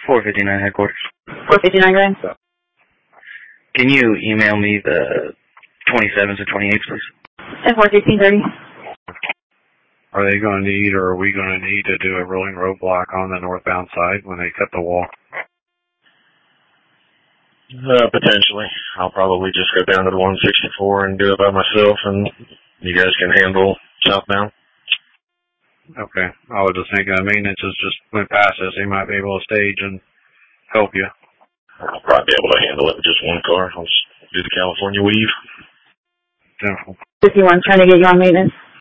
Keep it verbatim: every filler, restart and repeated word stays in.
four fifty-nine headquarters. four fifty-nine, grand. Can you email me the twenty-sevens or twenty-eights, please? ten four sixteen thirty. Are they going to need, or are we going to need to do a rolling roadblock on the northbound side when they cut the wall? Uh, potentially. I'll probably just go down to the one sixty-four and do it by myself, and you guys can handle southbound. Okay. I was just thinking the maintenance has just went past us. They might be able to stage and help you. I'll probably be able to handle it with just one car. I'll just do the California weave. General. fifty-one, trying to get you on maintenance.